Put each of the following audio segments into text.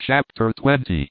Chapter 20.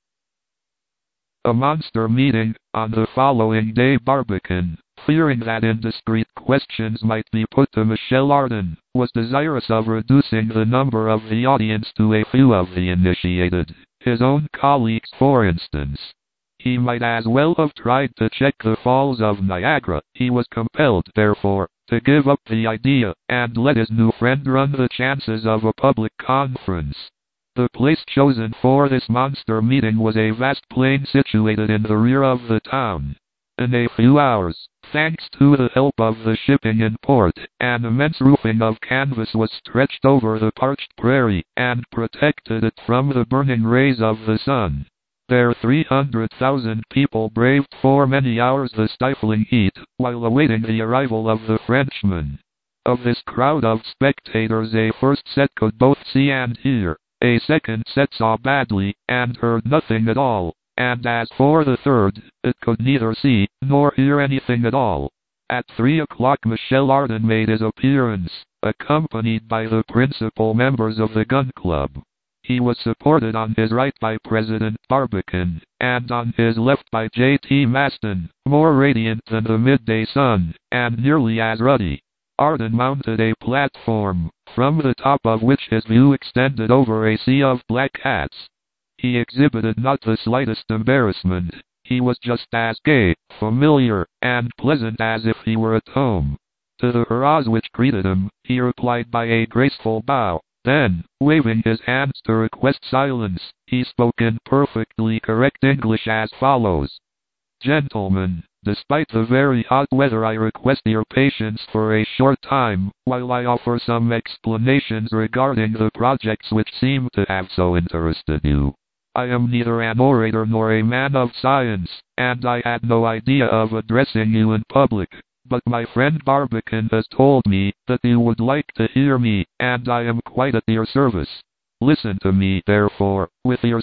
A monster meeting. On the following day, Barbicane, fearing that indiscreet questions might be put to Michel Ardan, was desirous of reducing the number of the audience to a few of the initiated, his own colleagues for instance. He might as well have tried to check the falls of Niagara. He was compelled, therefore, to give up the idea, and let his new friend run the chances of a public conference. The place chosen for this monster meeting was a vast plain situated in the rear of the town. In a few hours, thanks to the help of the shipping in port, an immense roofing of canvas was stretched over the parched prairie, and protected it from the burning rays of the sun. There 300,000 people braved for many hours the stifling heat, while awaiting the arrival of the Frenchmen. Of this crowd of spectators, a first set could both see and hear. A second set saw badly, and heard nothing at all, and as for the third, it could neither see, nor hear anything at all. At 3 o'clock Michel Ardan made his appearance, accompanied by the principal members of the gun club. He was supported on his right by President Barbicane, and on his left by J.T. Maston, more radiant than the midday sun, and nearly as ruddy. Ardan mounted a platform, from the top of which his view extended over a sea of black hats. He exhibited not the slightest embarrassment. He was just as gay, familiar, and pleasant as if he were at home. To the hurrahs which greeted him, he replied by a graceful bow. Then, waving his hands to request silence, he spoke in perfectly correct English as follows. "Gentlemen, despite the very hot weather, I request your patience for a short time, while I offer some explanations regarding the projects which seem to have so interested you. I am neither an orator nor a man of science, and I had no idea of addressing you in public. But my friend Barbicane has told me that you would like to hear me, and I am quite at your service. Listen to me, therefore, with your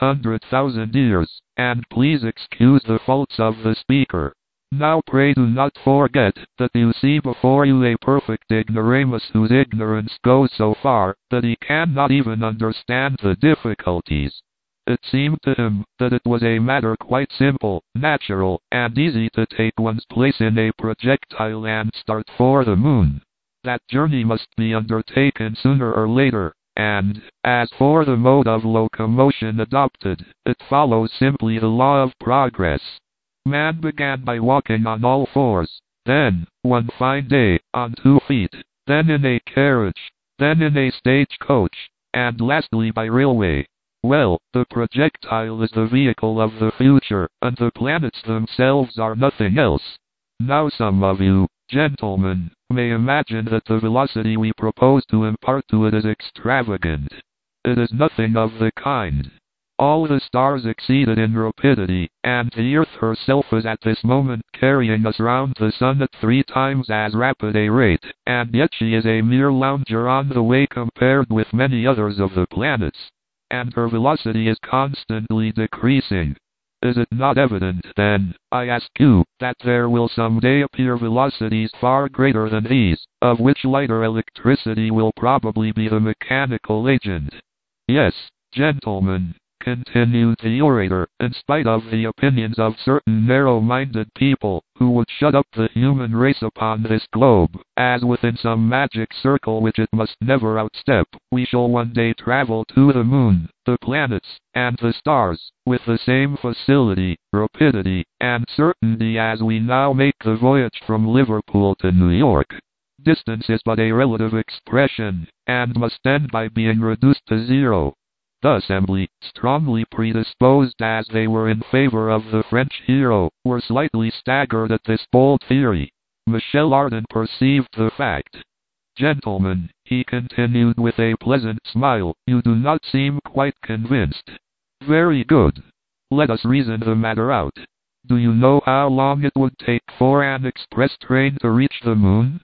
600,000 ears, and please excuse the faults of the speaker. Now pray do not forget that you see before you a perfect ignoramus whose ignorance goes so far that he cannot even understand the difficulties. It seemed to him that it was a matter quite simple, natural, and easy to take one's place in a projectile and start for the moon. That journey must be undertaken sooner or later, and, as for the mode of locomotion adopted, it follows simply the law of progress. Man began by walking on all fours, then, one fine day, on 2 feet, then in a carriage, then in a stagecoach, and lastly by railway. Well, the projectile is the vehicle of the future, and the planets themselves are nothing else. Now some of you, gentlemen, may imagine that the velocity we propose to impart to it is extravagant. It is nothing of the kind. All the stars exceed it in rapidity, and the Earth herself is at this moment carrying us round the Sun at 3 times as rapid a rate, and yet she is a mere lounger on the way compared with many others of the planets. And her velocity is constantly decreasing. Is it not evident, then, I ask you, that there will someday appear velocities far greater than these, of which light or electricity will probably be the mechanical agent? Yes, gentlemen, continued the orator, in spite of the opinions of certain narrow-minded people, who would shut up the human race upon this globe, as within some magic circle which it must never outstep, we shall one day travel to the moon, the planets, and the stars, with the same facility, rapidity, and certainty as we now make the voyage from Liverpool to New York. Distance is but a relative expression, and must end by being reduced to zero. The assembly, strongly predisposed as they were in favor of the French hero, were slightly staggered at this bold theory. Michel Ardan perceived the fact. Gentlemen, he continued with a pleasant smile, you do not seem quite convinced. Very good. Let us reason the matter out. Do you know how long it would take for an express train to reach the moon?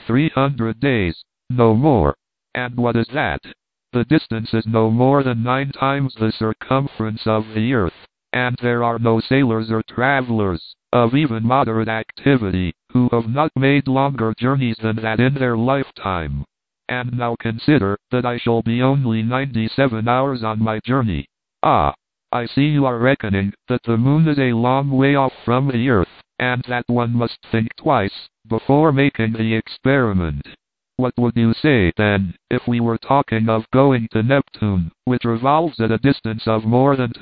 300 days, no more. And what is that? The distance is no more than 9 times the circumference of the Earth, and there are no sailors or travelers, of even moderate activity, who have not made longer journeys than that in their lifetime. And now consider that I shall be only 97 hours on my journey. Ah, I see you are reckoning that the moon is a long way off from the earth, and that one must think twice before making the experiment. What would you say, then, if we were talking of going to Neptune, which revolves at a distance of more than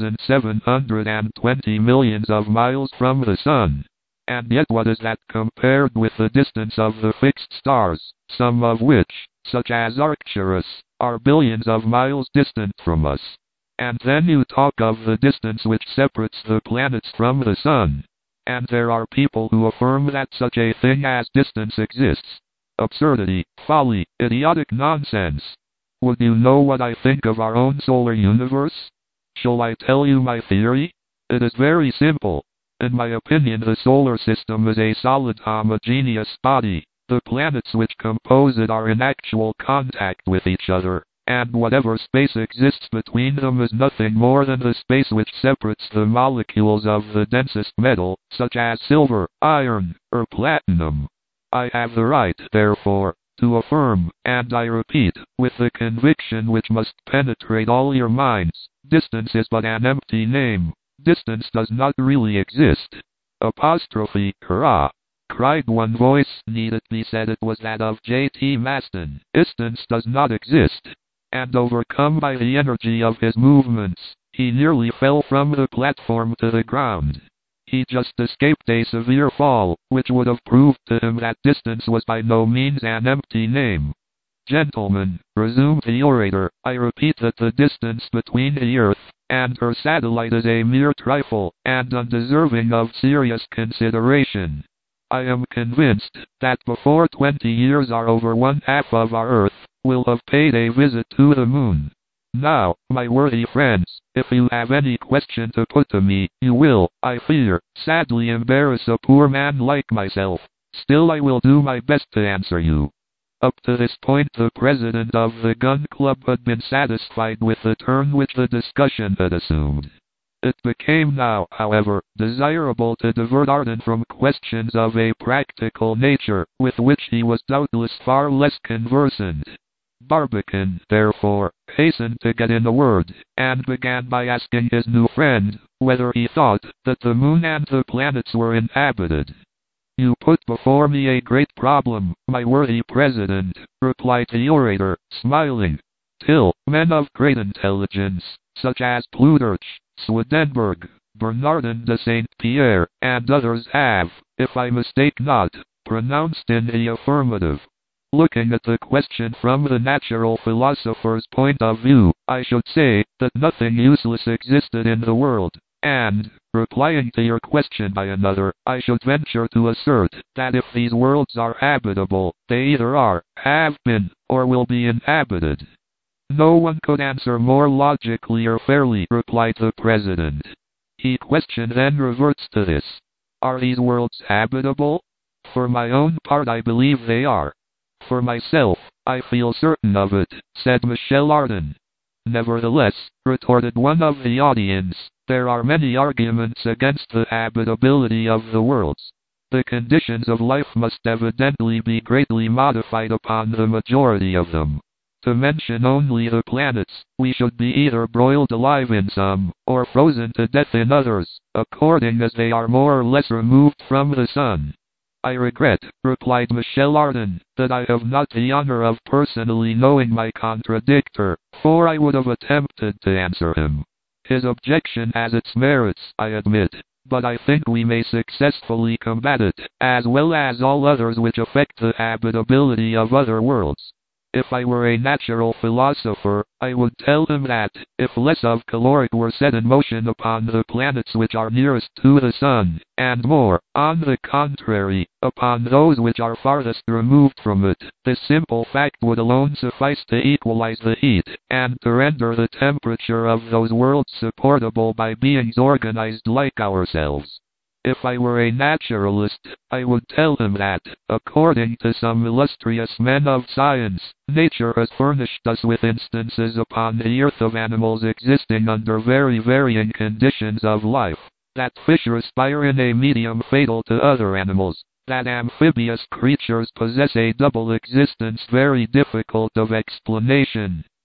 2,720 millions of miles from the Sun? And yet what is that compared with the distance of the fixed stars, some of which, such as Arcturus, are billions of miles distant from us? And then you talk of the distance which separates the planets from the Sun. And there are people who affirm that such a thing as distance exists. Absurdity, folly, idiotic nonsense. Would you know what I think of our own solar universe? Shall I tell you my theory? It is very simple. In my opinion, the solar system is a solid homogeneous body. The planets which compose it are in actual contact with each other, and whatever space exists between them is nothing more than the space which separates the molecules of the densest metal, such as silver, iron, or platinum. I have the right, therefore, to affirm, and I repeat, with the conviction which must penetrate all your minds, distance is but an empty name. Distance does not really exist. Apostrophe, hurrah! Cried one voice. Need it be said it was that of J.T. Maston. Distance does not exist. And overcome by the energy of his movements, he nearly fell from the platform to the ground. He just escaped a severe fall, which would have proved to him that distance was by no means an empty name. Gentlemen, resumed the orator, I repeat that the distance between the Earth and her satellite is a mere trifle, and undeserving of serious consideration. I am convinced that before 20 years our over one half of our Earth will have paid a visit to the moon. Now, my worthy friends, if you have any question to put to me, you will, I fear, sadly embarrass a poor man like myself. Still I will do my best to answer you. Up to this point the president of the gun club had been satisfied with the turn which the discussion had assumed. It became now, however, desirable to divert Arden from questions of a practical nature, with which he was doubtless far less conversant. Barbicane, therefore, hastened to get in a word, and began by asking his new friend whether he thought that the moon and the planets were inhabited. You put before me a great problem, my worthy president, replied the orator, smiling. Till men of great intelligence, such as Plutarch, Swedenborg, Bernardin de Saint Pierre, and others have, if I mistake not, pronounced in the affirmative. Looking at the question from the natural philosopher's point of view, I should say that nothing useless existed in the world, and, replying to your question by another, I should venture to assert that if these worlds are habitable, they either are, have been, or will be inhabited. No one could answer more logically or fairly, replied the president. The question then reverts to this. Are these worlds habitable? For my own part I believe they are. For myself, I feel certain of it, said Michel Ardan. Nevertheless, retorted one of the audience, there are many arguments against the habitability of the worlds. The conditions of life must evidently be greatly modified upon the majority of them. To mention only the planets, we should be either broiled alive in some, or frozen to death in others, according as they are more or less removed from the sun. I regret, replied Michel Ardan, that I have not the honor of personally knowing my contradictor, for I would have attempted to answer him. His objection has its merits, I admit, but I think we may successfully combat it, as well as all others which affect the habitability of other worlds. If I were a natural philosopher, I would tell him that, if less of caloric were set in motion upon the planets which are nearest to the sun, and more, on the contrary, upon those which are farthest removed from it, this simple fact would alone suffice to equalize the heat, and to render the temperature of those worlds supportable by beings organized like ourselves. If I were a naturalist, I would tell him that, according to some illustrious men of science, nature has furnished us with instances upon the earth of animals existing under very varying conditions of life, that fish respire in a medium fatal to other animals, that amphibious creatures possess a double existence very difficult of explanation,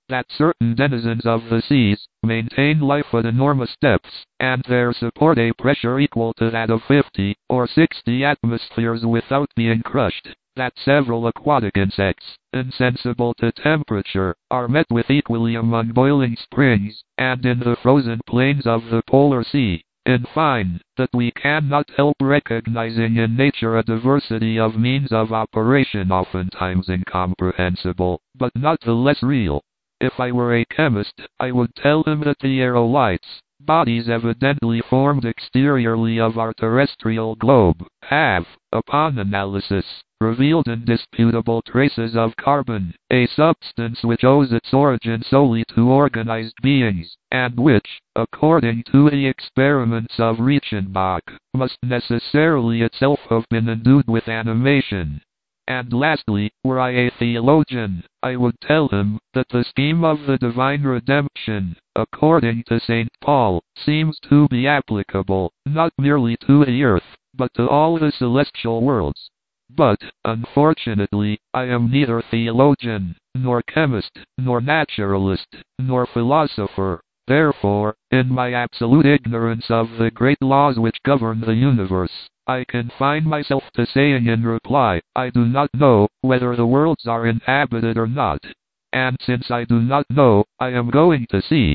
that certain denizens of the seas maintain life at enormous depths, and there support a pressure equal to that of 50 or 60 atmospheres without being crushed, that several aquatic insects, insensible to temperature, are met with equally among boiling springs, and in the frozen plains of the polar sea. In fine, that we cannot help recognizing in nature a diversity of means of operation oftentimes incomprehensible, but not the less real. If I were a chemist, I would tell him that the aerolites, bodies evidently formed exteriorly of our terrestrial globe, have, upon analysis, revealed indisputable traces of carbon, a substance which owes its origin solely to organized beings, and which, according to the experiments of Reichenbach, must necessarily itself have been endued with animation. And lastly, were I a theologian, I would tell him that the scheme of the divine redemption, according to St. Paul, seems to be applicable, not merely to the earth, but to all the celestial worlds. But, unfortunately, I am neither theologian, nor chemist, nor naturalist, nor philosopher. Therefore, in my absolute ignorance of the great laws which govern the universe, I confine myself to saying in reply, I do not know whether the worlds are inhabited or not. And since I do not know, I am going to see.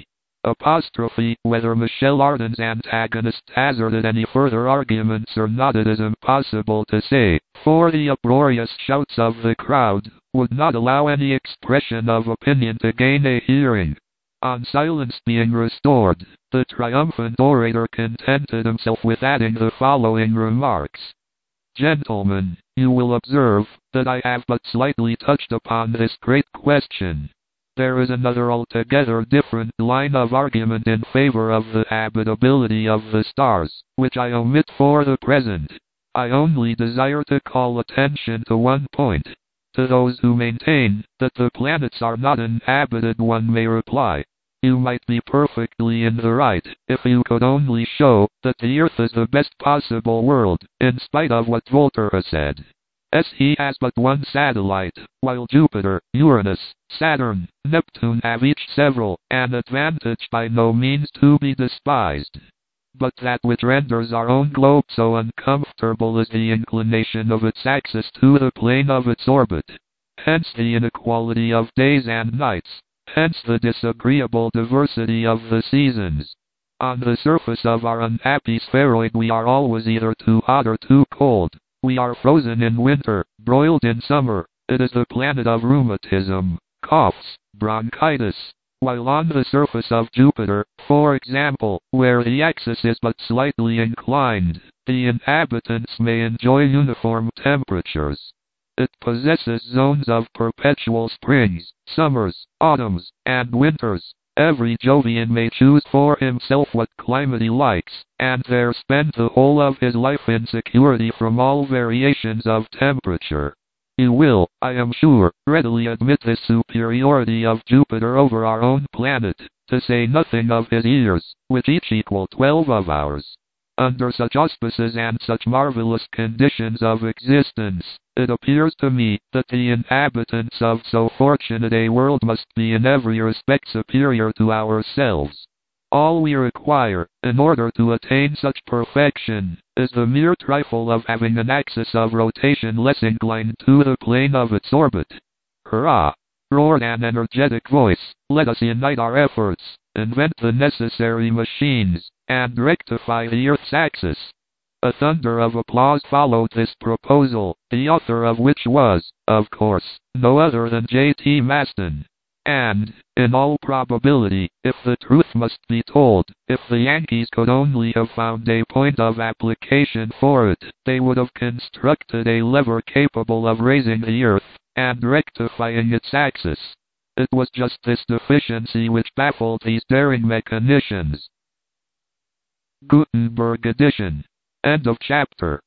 Whether Michel Ardan's antagonist hazarded any further arguments or not, it is impossible to say, for the uproarious shouts of the crowd would not allow any expression of opinion to gain a hearing. On silence being restored, the triumphant orator contented himself with adding the following remarks. Gentlemen, you will observe that I have but slightly touched upon this great question. There is another altogether different line of argument in favor of the habitability of the stars, which I omit for the present. I only desire to call attention to one point. To those who maintain that the planets are not inhabited, one may reply, you might be perfectly in the right if you could only show that the Earth is the best possible world, in spite of what Voltaire has said. As he has but one satellite, while Jupiter, Uranus, Saturn, Neptune have each several, an advantage by no means to be despised. But that which renders our own globe so uncomfortable is the inclination of its axis to the plane of its orbit. Hence the inequality of days and nights. Hence the disagreeable diversity of the seasons. On the surface of our unhappy spheroid we are always either too hot or too cold. We are frozen in winter, broiled in summer. It is the planet of rheumatism, coughs, bronchitis. While on the surface of Jupiter, for example, where the axis is but slightly inclined, the inhabitants may enjoy uniform temperatures. It possesses zones of perpetual springs, summers, autumns, and winters. Every Jovian may choose for himself what climate he likes, and there spend the whole of his life in security from all variations of temperature. You will, I am sure, readily admit this superiority of Jupiter over our own planet, to say nothing of his years, which each equal 12 of ours. Under such auspices and such marvelous conditions of existence, it appears to me that the inhabitants of so fortunate a world must be in every respect superior to ourselves. All we require, in order to attain such perfection, is the mere trifle of having an axis of rotation less inclined to the plane of its orbit. Hurrah! Roared an energetic voice, let us unite our efforts, invent the necessary machines, and rectify the Earth's axis. A thunder of applause followed this proposal, the author of which was, of course, no other than J.T. Maston. And, in all probability, if the truth must be told, if the Yankees could only have found a point of application for it, they would have constructed a lever capable of raising the Earth, and rectifying its axis. It was just this deficiency which baffled these daring mechanicians. Gutenberg edition. End of chapter.